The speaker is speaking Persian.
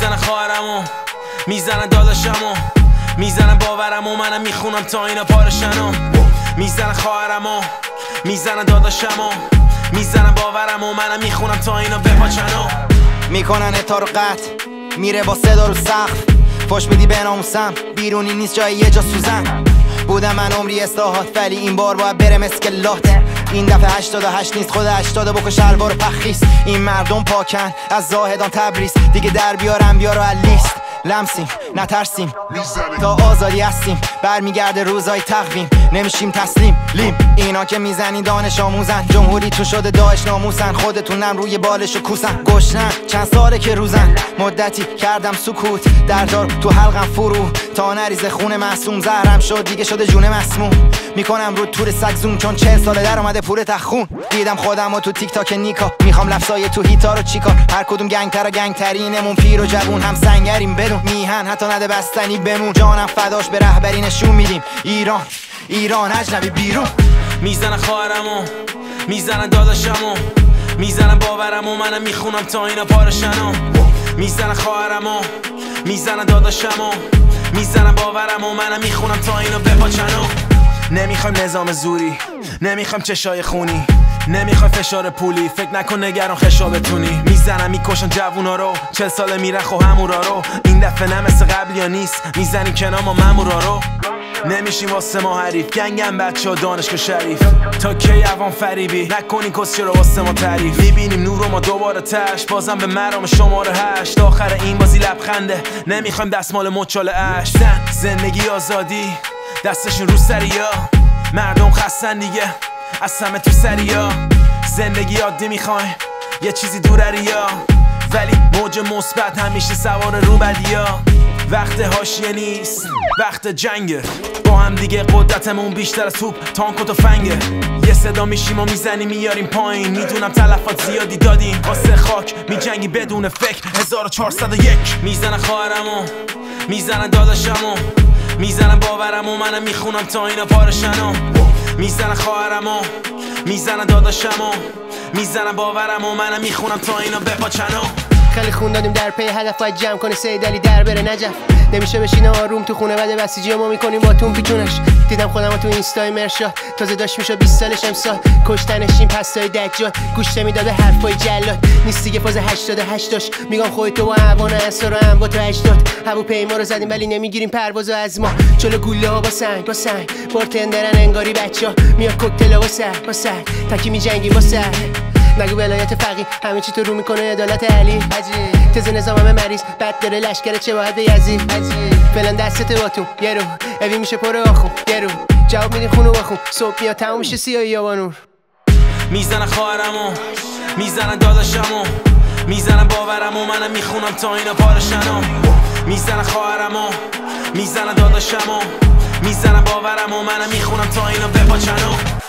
میزنن خواهرمو، میزنن داداشمو، میزنن باورمو، منم میخونم تا اینا پارشنو. میزنن خواهرمو، میزنن داداشمو، میزنن باورمو، منم میخونم تا اینا بپاچنو. میکنن اتا رو قطع، میره با صدا رو سقف، فش میدی به ناموسم، بیرونی نیست جای یه جا سوزن. بودم من عمری اصلاحات، ولی این بار باید برم اسکلات. این دفعه 88 نیست، خود 80 بکش شلوار پخیست. این مردم پاکن از زاهدان تبریز، دیگه در بیارم بیارو لیست. لمسیم نترسیم تا آزادی هستیم، برمیگرده روزای تقویم، نمیشیم تسلیم لیم. اینا که میزنی دانش آموزن، جمهوری تو شده داعش ناموسن، خودتونم روی بالش و کوسن. گشنن چند ساله که روزن، مدتی کردم سکوت، دردار تو حلقم فرو تا نریزه خون معصوم. زهرم شد دیگه شده جون مسموم، میکنم رو تور سگ زوم، چون 40 ساله در اومده پور تخون. دیدم خودم و تو تیک تاک نیکا، میخوام لفظای تو هیتا رو چیکار. هر کدوم گنگ تر و گنگ ترینمون، پیر و جوون هم سنگریم بدون میهن، حتی نده بستنی بمون. جانم فداش به رهبری نشون میدیم ایران، ایران اجنبی بیرون. میزنن خواهرمو، میزنن داداشمو، میزنن باورمو، منم میخونم تا اینا پارشنو. میزنن خواهرمو، میزنن داداشمو، میزنن باورمو، منم میخونم تا اینا بپاچنو. نمیخوایم نظام زوری، نمیخوایم چشای خونی، نمیخوای فشار پولی، فکر نکن نگران خشابتونی. میزنن میکشن جوونا رو، 40 ساله میرن خو همورا رو. این دفعه نه مثل قبل یا نیست، میزنیم کنار ما مامورا رو. نمیشیم واسه ما حریف، گنگم بچه ها دانشگاه شریف. تا کی عوام فریبی نکنی کسی رو واسه ما تعریف. میبینیم نور رو ما دوباره تش، بازم به مرام شماره 8. آخر این بازی لبخنده، نمیخوایم دستمال مچال اش. زندگی آزادی دستشون رو سریا، مردم خستن دیگه از همه تو سریا. زندگی عادی میخوایم یه چیزی دورریا، ولی موج مثبت همیشه سوار رو بدیا. وقت حاشیه نیست، وقت جنگه، با هم دیگه قدرتمون بیشتر از توپ تانک و تفنگه. یه صدا میشیم و میزنیم میاریم پایین، میدونم تلفات زیادی دادیم واسه خاک، میجنگی بدون فکر 1401. میزنن خواهرمو، میزنن داداشمو، میزنن باورمو، منم میخونم تا اینا پارشنو. میزنن خواهرمو، میزنن داداشمو، میزنن باورمو، منم میخونم تا اینا بپاچنو. خیلی خون دادیم در پی هدف، باید جمع کنه سید علی در بره نجف. نمیشه بشینه آروم تو خونه، بعد بسیجی ما میکنیم با تون پیچونش. دیدم خودم تو اینستای مرشاد، تازه داشت میشه 20 سالش امسال. کشتنش این پستای دجال، گوش نمیداده حرفای جلاد. نیست دیگه فاز 88 داشت، میگم خودتو با هوانه اسرا هم با تو 80. هواپیما رو زدیم ولی نمیگیریم پروازو از ما. جلو گوله ها با سنگ با سنگ، بارتندرن انگاری بچا. میاد کوکتل با سر تکی میجنگیم با سر. نگو ولایت فقیه همه چی تو رو میکنه عدالت علی. تز نظام همه مریض، بد داره لشکر چه باید یزید. فلان دستت باتون یه رو اوی میشه پر آخون یه رو جواب میدین خونو بخون. صبح میاد تموم میشه سیاهی یا بانور. میزنن خواهرمو، میزنن داداشمو، میزنن باورمو، منم میخونم تا اینا پارشنو. میزنن خواهرمو، میزنن داداشمو، میزنن باورمو، منم میخونم تا اینا بپاچنو.